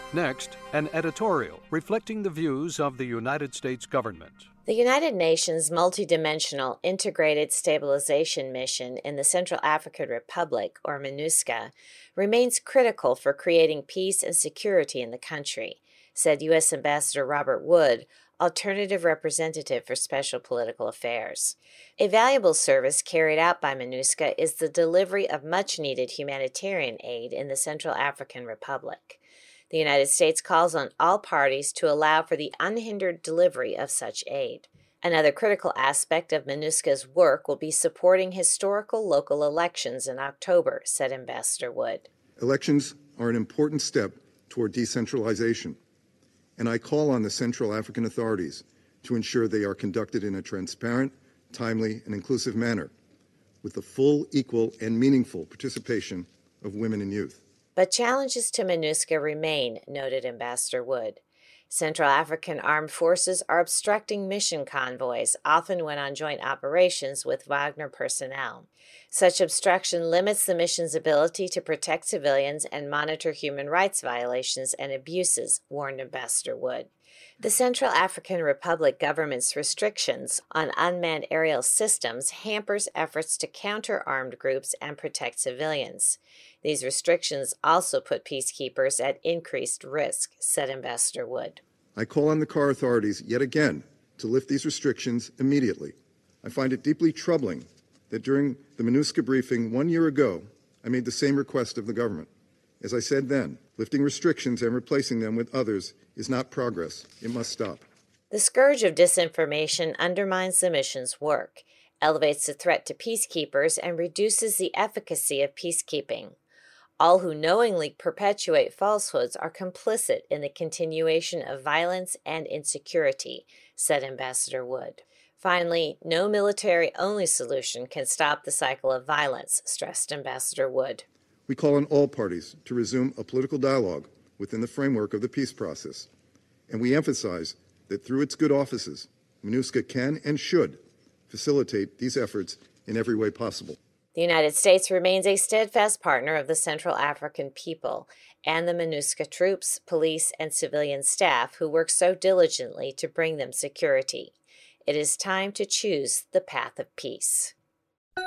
Next, an editorial reflecting the views of the United States government. The United Nations Multidimensional Integrated Stabilization Mission in the Central African Republic, or MINUSCA, remains critical for creating peace and security in the country, said U.S. Ambassador Robert Wood, Alternative Representative for Special Political Affairs. A valuable service carried out by MINUSCA is the delivery of much-needed humanitarian aid in the Central African Republic. The United States calls on all parties to allow for the unhindered delivery of such aid. Another critical aspect of MINUSCA's work will be supporting historical local elections in October, said Ambassador Wood. Elections are an important step toward decentralization, and I call on the Central African authorities to ensure they are conducted in a transparent, timely, and inclusive manner, with the full, equal, and meaningful participation of women and youth. But challenges to MINUSCA remain, noted Ambassador Wood. Central African armed forces are obstructing mission convoys, often when on joint operations with Wagner personnel. Such obstruction limits the mission's ability to protect civilians and monitor human rights violations and abuses, warned Ambassador Wood. The Central African Republic government's restrictions on unmanned aerial systems hampers efforts to counter armed groups and protect civilians. These restrictions also put peacekeepers at increased risk, said Ambassador Wood. I call on the CAR authorities yet again to lift these restrictions immediately. I find it deeply troubling that during the MINUSCA briefing 1 year ago, I made the same request of the government. As I said then, lifting restrictions and replacing them with others is not progress. It must stop. The scourge of disinformation undermines the mission's work, elevates the threat to peacekeepers, and reduces the efficacy of peacekeeping. All who knowingly perpetuate falsehoods are complicit in the continuation of violence and insecurity, said Ambassador Wood. Finally, no military-only solution can stop the cycle of violence, stressed Ambassador Wood. We call on all parties to resume a political dialogue within the framework of the peace process, and we emphasize that through its good offices, MINUSCA can and should facilitate these efforts in every way possible. The United States remains a steadfast partner of the Central African people and the MINUSCA troops, police, and civilian staff who work so diligently to bring them security. It is time to choose the path of peace.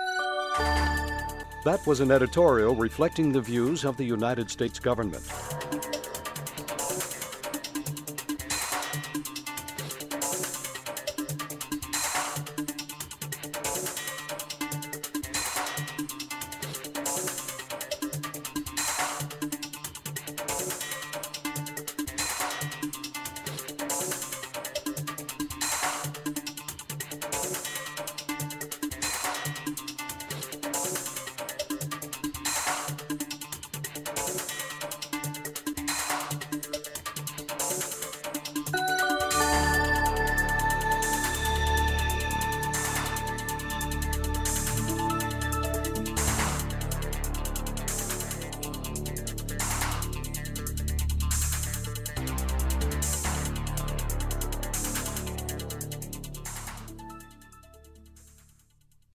That was an editorial reflecting the views of the United States government.